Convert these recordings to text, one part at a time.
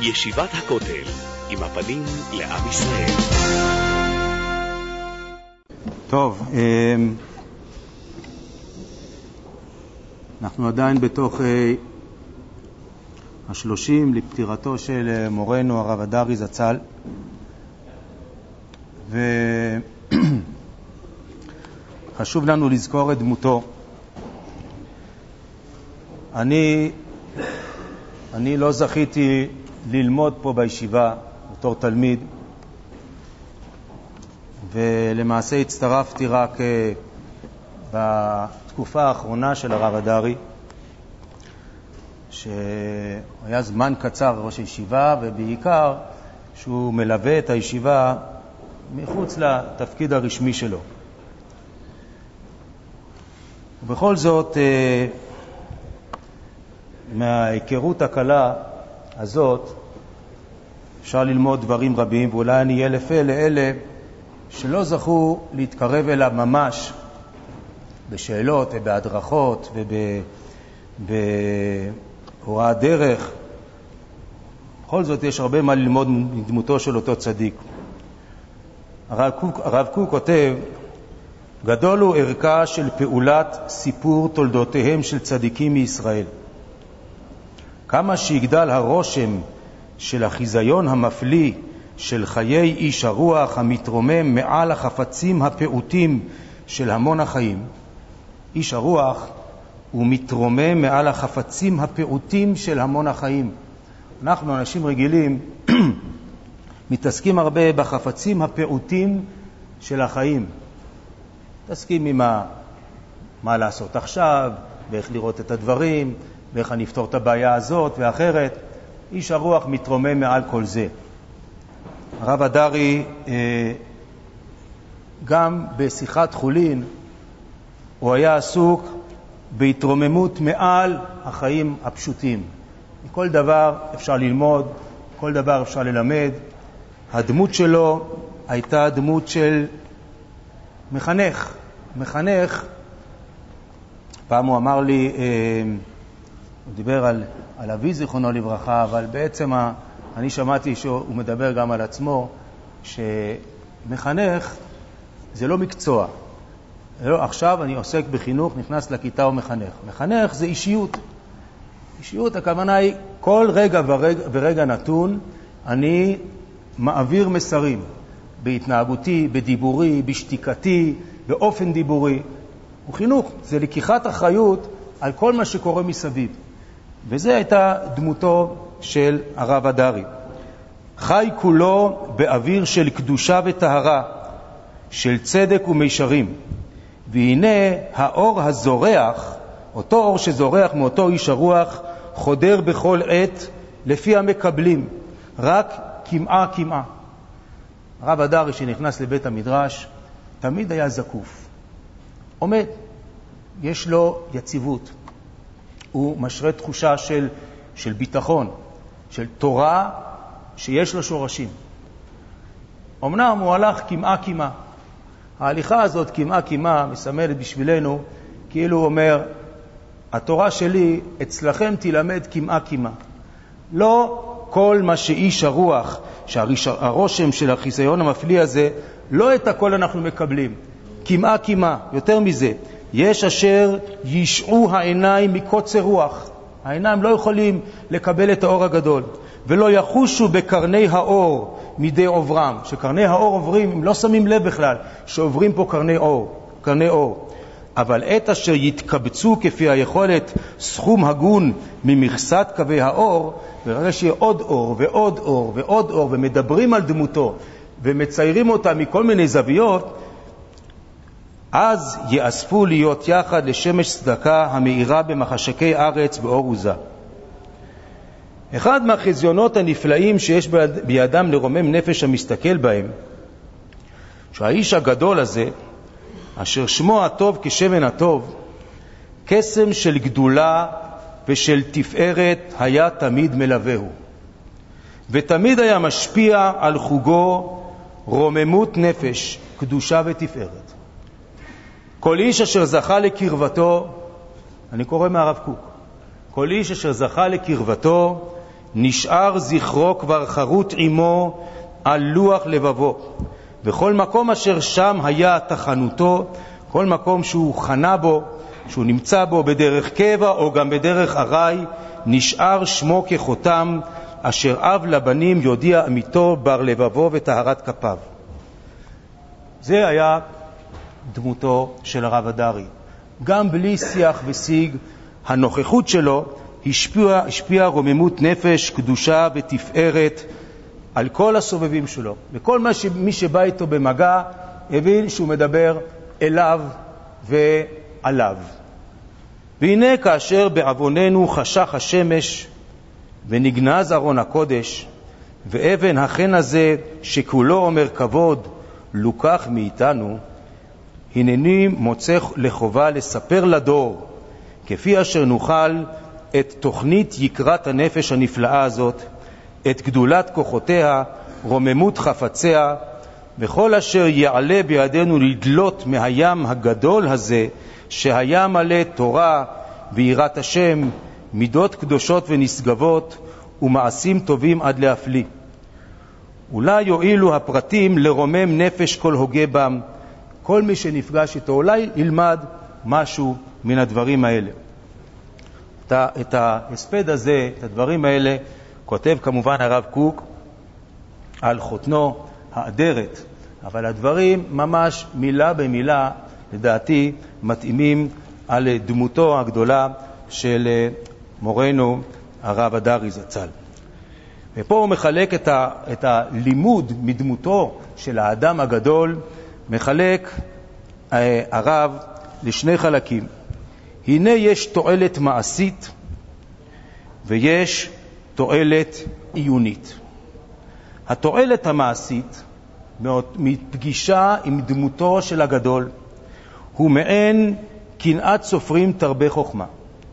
ישיבת הכותל, עם הפנים לעם ישראל. טוב, אנחנו עדיין בתוך 30 לפטירתו של מורנו הרב הדרי זצ"ל, וחשוב לנו לזכור את דמותו. אני לא זכיתי ללמוד פה בישיבה בתור תלמיד, ולמעשה הצטרפתי רק בתקופה האחרונה של הרב הדרי, שהיה זמן קצר ראש הישיבה, ובעיקר שהוא מלווה את הישיבה מחוץ לתפקיד הרשמי שלו. ובכל זאת, מההיכרות הקלה הזאת אפשר ללמוד דברים רבים, ואולי אני אהיה לפה לאלה שלא זכו להתקרב אליו ממש בשאלות ובהדרכות ובהוראת דרך. בכל זאת יש הרבה מה ללמוד מדמותו של אותו צדיק. הרב קוק כותב, גדול הוא ערכה של פעולת סיפור תולדותיהם של צדיקים מישראל. כמה שיגדל הרושם של החיזיון המפליא של חיי איש הרוח המתרומם מעל החפצים הפעוטים של המון החיים. איש הרוח הוא מתרומם מעל החפצים הפעוטים של המון החיים. אנחנו אנשים רגילים מתעסקים הרבה בחפצים הפעוטים של החיים. מתעסקים עם מה לעשות עכשיו, ואיך לראות את הדברים, ואיך אני אפתור את הבעיה הזאת ואחרת. איש הרוח מתרומם מעל כל זה. הרב הדרי, גם בשיחת חולין, הוא היה עסוק בהתרוממות מעל החיים הפשוטים. מכל דבר אפשר ללמוד, כל דבר אפשר ללמד. הדמות שלו הייתה דמות של מחנך. מחנך, פעם הוא אמר לי, הוא דיבר על אבי זיכרונו לברכה, אבל בעצם אני שמעתי שהוא מדבר גם על עצמו, שמחנך זה לא מקצוע. לא, עכשיו אני עוסק בחינוך, נכנס לכיתה ומחנך. מחנך זה אישיות. אישיות, הכוונה היא, כל רגע ורגע נתון, אני מעביר מסרים. בהתנהגותי, בדיבורי, בשתיקתי, באופן דיבורי. וחינוך זה לקיחת אחריות על כל מה שקורה מסביב. וזה הייתה דמותו של הרב הדרי. חי כולו באוויר של קדושה וטהרה, של צדק ומישרים. והנה האור הזורח, אותו אור שזורח מאותו איש הרוח, חודר בכל עת לפי המקבלים, רק כמעה. הרב הדרי שנכנס לבית המדרש תמיד היה זקוף. עומד, יש לו יציבות. הוא משרה תחושה של ביטחון, של תורה שיש לו שורשים. אמנם הוא הלך כמעה. ההליכה הזאת כמעה מסמלת בשבילנו, כאילו הוא אומר, התורה שלי אצלכם תלמד כמעה. לא כל מה שאיש הרוח, שהרושם של החיסיון המפליא הזה, לא את הכל אנחנו מקבלים. כמעה, יותר מזה. יש אשר ישעו העיניים מקוצר רוח. העיניים לא יכולים לקבל את האור הגדול. ולא יחושו בקרני האור מדי עוברם. שקרני האור עוברים, הם לא שמים לב בכלל, שעוברים פה קרני אור. אבל עת אשר יתקבצו כפי היכולת סכום הגון ממכסת קווי האור, ברגע שיהיה עוד אור ועוד אור ועוד אור, ומדברים על דמותו ומציירים אותה מכל מיני זוויות, אז יאספו להיות יחד לשמש צדקה המאירה במחשקי ארץ באור עוזה. אחד מהחזיונות הנפלאים שיש בידם לרומם נפש המסתכל בהם, שהאיש הגדול הזה, אשר שמו הטוב כשמן הטוב, קסם של גדולה ושל תפארת היה תמיד מלווהו, ותמיד היה משפיע על חוגו רוממות נפש, קדושה ותפארת. כל איש אשר זכה לקרבתו, אני קורא מהרב קוק, כל איש אשר זכה לקרבתו, נשאר זכרו כבר חרוט עמו על לוח לבבו, וכל מקום אשר שם היה תחנותו, כל מקום שהוא חנה בו, שהוא נמצא בו בדרך קבע או גם בדרך ארעי, נשאר שמו כחותם, אשר אב לבנים יודיע אמיתו בר לבבו וטהרת כפיו. זה היה דמותו של הרב הדרי. גם בלי שיח ושיג, הנוכחות שלו השפיעה רוממות נפש, קדושה ותפארת על כל הסובבים שלו. וכל מי שבא איתו במגע הבין שהוא מדבר אליו ועליו. והנה כאשר בעווננו חשך השמש ונגנז ארון הקודש, ואבן החן הזה שכולו אומר כבוד לוקח מאיתנו, הנני מוצא לחובה לספר לדור, כפי אשר נוכל, את תוכנית יקרת הנפש הנפלאה הזאת, את גדולת כוחותיה, רוממות חפציה, וכל אשר יעלה בידינו לדלות מהים הגדול הזה, שהיה מלא תורה ויראת השם, מידות קדושות ונשגבות, ומעשים טובים עד להפליא. אולי יועילו הפרטים לרומם נפש כל הוגה בם, כל מי שנפגש איתו, אולי ילמד משהו מן הדברים האלה. את ההספד הזה, את הדברים האלה, כותב כמובן הרב קוק על חותנו האדרת, אבל הדברים ממש מילה במילה, לדעתי, מתאימים על דמותו הגדולה של מורנו הרב הדרי זצ"ל. ופה הוא מחלק את הלימוד מדמותו של האדם הגדול, מחלק הרב לשני חלקים. הנה יש תועלת מעשית ויש תועלת עיונית. התועלת המעשית מפגישה עם דמותו של הגדול הוא מעין קנאת סופרים תרבה חוכמה.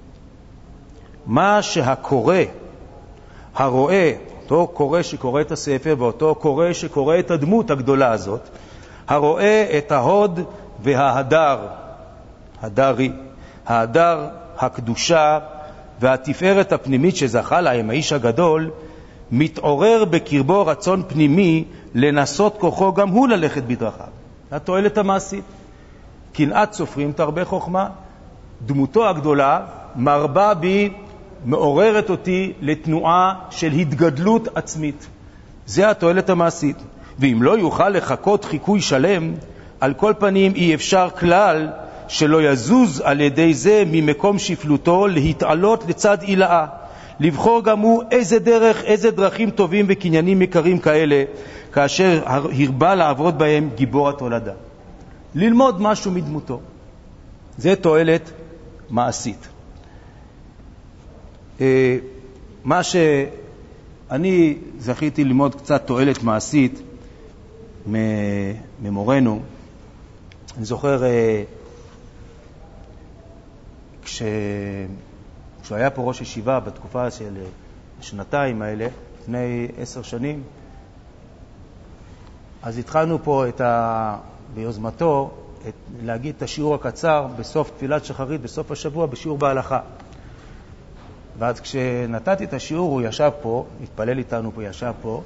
מה שהקורא, הרואה, אותו קורא שקורא את הספר ואותו קורא שקורא את הדמות הגדולה הזאת, הרואה את ההוד וההדר, הדרי, ההדר, הקדושה והתפארת הפנימית שזכה להם האיש הגדול, מתעורר בקרבו רצון פנימי לנסות כוחו גם הוא ללכת בדרכיו. התועלת המעשית. קנאת סופרים תרבה חוכמה, דמותו הגדולה מרבה בי, מעוררת אותי לתנועה של התגדלות עצמית. זה התועלת המעשית. ואם לא יוכל לחכות חיקוי שלם, על כל פנים אי אפשר כלל שלא יזוז על ידי זה ממקום שפלותו להתעלות לצד עילאה, לבחור גם הוא איזה דרך, איזה דרכים טובים וקניינים יקרים כאלה, כאשר הרבה לעבוד בהם גיבור התולדה. ללמוד משהו מדמותו. זה תועלת מעשית. מה שאני זכיתי ללמוד קצת תועלת מעשית ממורנו, אני זוכר כשהוא היה פה ראש ישיבה בתקופה של השנתיים האלה, לפני 10 שנים, אז התחלנו פה ביוזמתו להגיד את השיעור הקצר בסוף תפילת שחרית, בסוף השבוע, בשיעור בהלכה. ואז כשנתתי את השיעור הוא ישב פה, התפלל איתנו פה, ישב פה,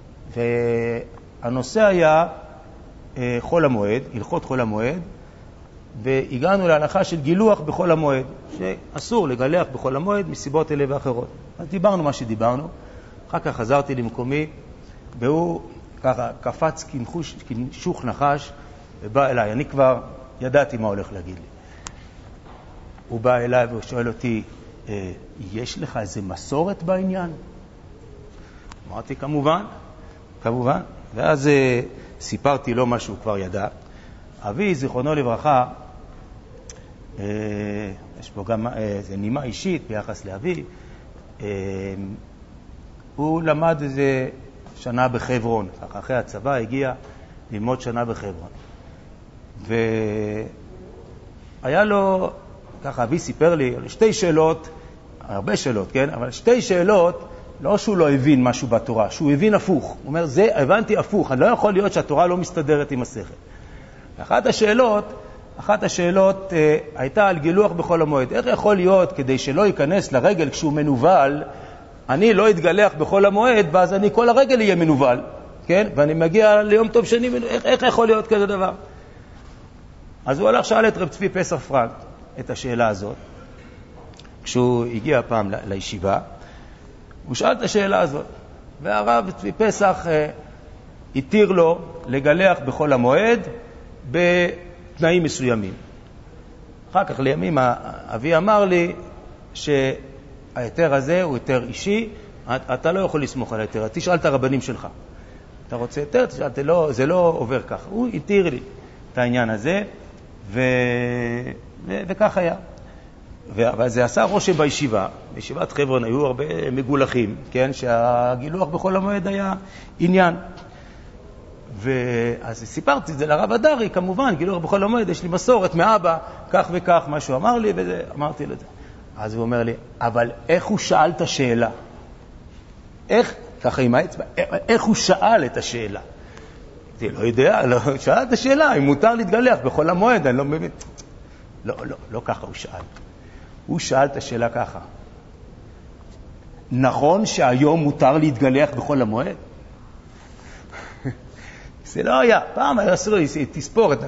והנושא היה חול המועד, הלכות חול המועד, והגענו להלכה של גילוח בחול המועד, שאסור לגלח בחול המועד מסיבות אלה ואחרות. אז דיברנו מה שדיברנו, אחר כך חזרתי למקומי, והוא ככה קפץ כנשוך נחש, ובא אליי, אני כבר ידעתי מה הולך להגיד לי. הוא בא אליי והוא שואל אותי, יש לך איזה מסורת בעניין? אמרתי, כמובן. ואז סיפרתי לו מה שהוא כבר ידע. אבי, זיכרונו לברכה, יש פה גם איזה נימה אישית ביחס לאבי, הוא למד איזה שנה בחברון, ככה אחרי הצבא הגיע ללמוד שנה בחברון. והיה לו, ככה אבי סיפר לי, שתי שאלות, הרבה שאלות, כן? אבל שתי שאלות, לא שהוא לא הבין משהו בתורה, שהוא הבין הפוך. הוא אומר, זה הבנתי הפוך, אני לא יכול להיות שהתורה לא מסתדרת עם השכל. אחת השאלות הייתה על גילוח בחול המועד. איך יכול להיות כדי שלא ייכנס לרגל כשהוא מנובל, אני לא אתגלח בכל המועד, ואז אני כל הרגל יהיה מנובל, כן? ואני מגיע ליום טוב שני, איך יכול להיות כזה דבר? אז הוא הלך, שאל את רב צבי פסח פרנק את השאלה הזאת, כשהוא הגיע פעם לישיבה, הוא שאל את השאלה הזאת, והרב צבי פסח התיר לו לגלח בכל המועד בתנאים מסוימים. אחר כך לימים אבי אמר לי שהיתר הזה הוא יתר אישי, אתה לא יכול לסמוך על היתר, תשאל את הרבנים שלך. אתה רוצה יותר? תשאל, זה לא עובר ככה. הוא התיר לי את העניין הזה, וכך היה. אבל זה עשה רושם בישיבה. בישיבת חברון היו הרבה מגולחים, כן? שהגילוח בכל המועד היה עניין. אז סיפרתי את זה לרב הדרי, כמובן, גילוח בכל המועד, יש לי מסורת מאבא, כך וכך, מה שהוא אמר לי, ואמרתי לו את זה. אז הוא אומר לי, אבל איך הוא שאל את השאלה? איך, ככה עם האצבע, איך הוא שאל את השאלה? אני לא יודע, שאל את השאלה, אם מותר להתגלח בכל המועד, אני לא מבין. לא ככה הוא שאל. הוא שאל את השאלה ככה. נכון שהיום מותר להתגלח בכל המועד? זה לא היה. פעם היה אסור תספורת.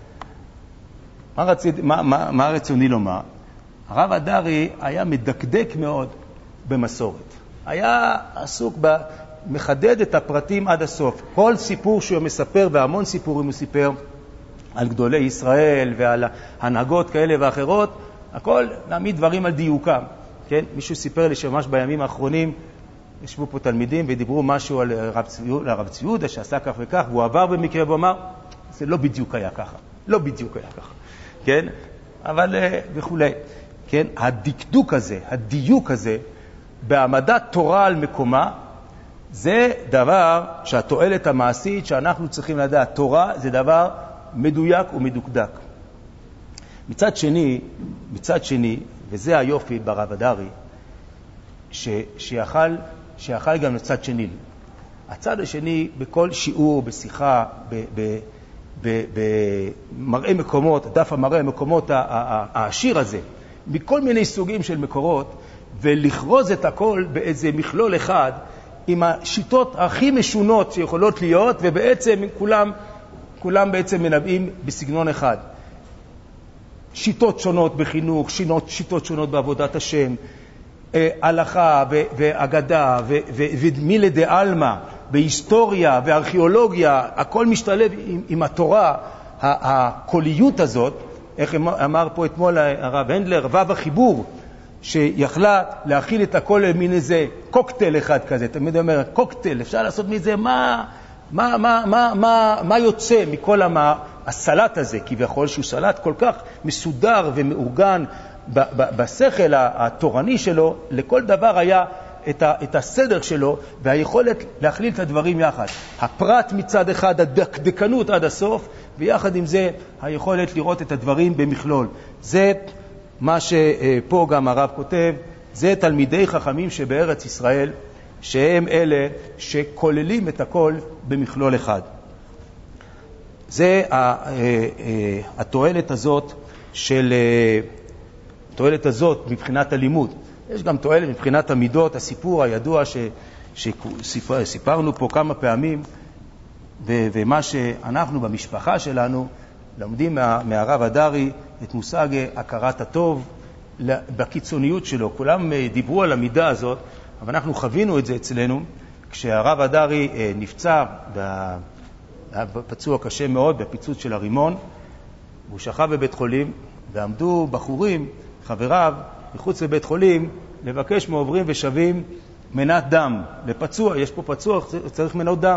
מה רצוני לומר? הרב הדרי היה מדקדק מאוד במסורת. היה עסוק מחדד את הפרטים עד הסוף. כל סיפור שהוא מספר, והמון סיפורים הוא סיפר על גדולי ישראל ועל הנהגות כאלה ואחרות, הכל להעמיד דברים על דיוקם. כן? מישהו סיפר לי שממש בימים האחרונים ישבו פה תלמידים ודיברו משהו על הרב צבי יהודה שעשה כך וכך, והוא עבר במקרה ואמר, זה לא בדיוק היה ככה. לא בדיוק היה ככה. כן? אבל וכולי. כן? הדקדוק הזה, הדיוק הזה, בהעמדת תורה על מקומה, זה דבר שהתועלת המעשית שאנחנו צריכים לדעת. תורה זה דבר מדויק ומדוקדק. מצד שני, וזה היופי ברב הדרי, שיכל גם לצד שני. הצד השני, בכל שיעור, בשיחה, במראה מקומות, דף המראה מקומות העשיר הזה, מכל מיני סוגים של מקורות, ולכרוז את הכל באיזה מכלול אחד, עם השיטות הכי משונות שיכולות להיות, ובעצם כולם בעצם מנבאים בסגנון אחד. שיטות שונות בחינוך, שיטות שונות בעבודת השם, הלכה ואגדה ומילי דעלמא, בהיסטוריה וארכיאולוגיה, הכל משתלב עם התורה, הקוליות הזאת, איך אמר פה אתמול הרב הנדלר, וו החיבור, שיכלה להכיל את הכל למין איזה קוקטייל אחד כזה. תמיד אומר, קוקטייל, אפשר לעשות מזה מה יוצא מכל הסלט הזה, כביכול שהוא סלט כל כך מסודר ומאורגן בשכל התורני שלו, לכל דבר היה את הסדר שלו והיכולת להכליל את הדברים יחד. הפרט מצד אחד, הדקדקנות עד הסוף, ויחד עם זה היכולת לראות את הדברים במכלול. זה מה שפה גם הרב כותב, זה תלמידי חכמים שבארץ ישראל, שהם אלה שכוללים את הכל במכלול אחד. זה התועלת הזאת מבחינת הלימוד. יש גם תועלת מבחינת המידות, הסיפור הידוע שסיפרנו פה כמה פעמים, ומה שאנחנו במשפחה שלנו לומדים מהרב הדרי את מושג הכרת הטוב בקיצוניות שלו. כולם דיברו על המידה הזאת, אבל אנחנו חווינו את זה אצלנו כשהרב הדרי נפצע, פצוע קשה מאוד בפיצוץ של הרימון, והוא שכב בבית חולים, ועמדו בחורים, חבריו, מחוץ לבית חולים, לבקש מעוברים ושבים מנת דם לפצוע. יש פה פצוע, צריך מנות דם.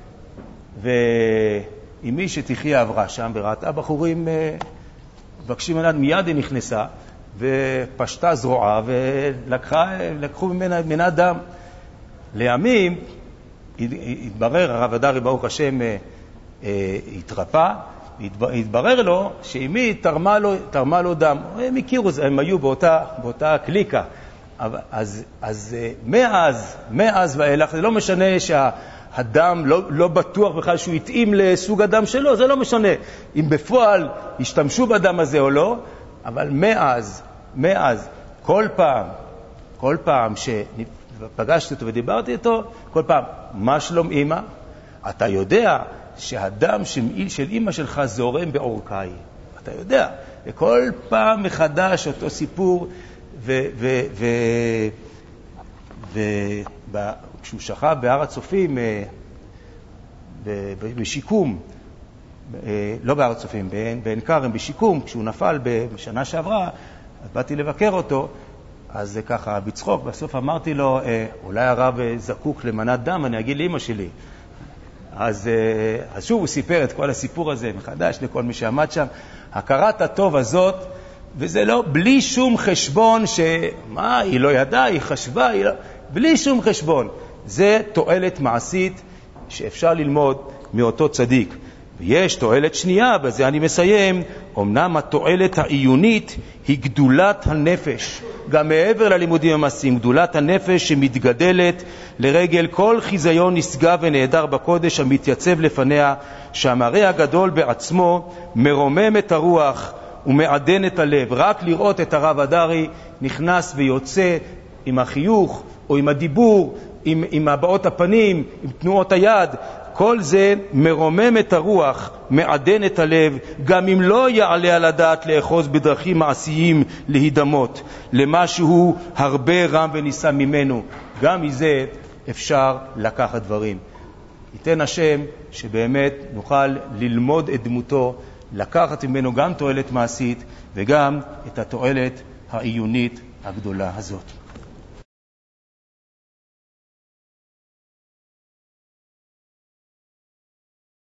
ואמי שתחיה עברה שם וראתה בחורים מבקשים מנת, מיד היא נכנסה ופשטה זרועה ולקחו ממנה מנת דם. לימים התברר, הרב הדרי ברוך השם התרפא, התברר לו שאמי תרמה לו דם. הם הכירו, הם היו באותה קליקה. אז מאז ואילך, זה לא משנה שהדם לא בטוח בכלל שהוא יתאים לסוג הדם שלו, זה לא משנה אם בפועל השתמשו בדם הזה או לא, אבל מאז כל פעם פגשתי אותו ודיברתי איתו, כל פעם, מה שלום אמא? אתה יודע שהדם של אמא שלך זורם בעורקיי. אתה יודע, וכל פעם מחדש אותו סיפור, וכשהוא שכב בהר הצופים, בשיקום, לא בהר הצופים, בעין כרם, בשיקום, כשהוא נפל בשנה שעברה, אז באתי לבקר אותו, אז זה ככה בצחוק, בסוף אמרתי לו, אולי הרב זקוק למנת דם, אני אגיד לאמא שלי. אז שוב הוא סיפר את כל הסיפור הזה מחדש לכל מי שעמד שם. הכרת הטוב הזאת, וזה לא, בלי שום חשבון מה, היא לא ידעה, היא חשבה, היא לא, בלי שום חשבון. זה תועלת מעשית שאפשר ללמוד מאותו צדיק. ויש תועלת שנייה, בזה אני מסיים, אמנם התועלת העיונית היא גדולת הנפש, גם מעבר ללימודים המעשיים, גדולת הנפש שמתגדלת לרגל כל חיזיון נשגב ונהדר בקודש המתייצב לפניה, שהמראה הגדול בעצמו מרומם את הרוח ומעדן את הלב. רק לראות את הרב אדרי נכנס ויוצא עם החיוך או עם הדיבור, עם הבעות הפנים, עם תנועות היד, כל זה מרומם את הרוח, מעדן את הלב, גם אם לא יעלה על הדעת לאחוז בדרכים מעשיים להידמות למשהו הרבה רם וניסה ממנו. גם מזה אפשר לקחת דברים. ייתן השם שבאמת נוכל ללמוד את דמותו, לקחת ממנו גם תועלת מעשית וגם את התועלת העיונית הגדולה הזאת.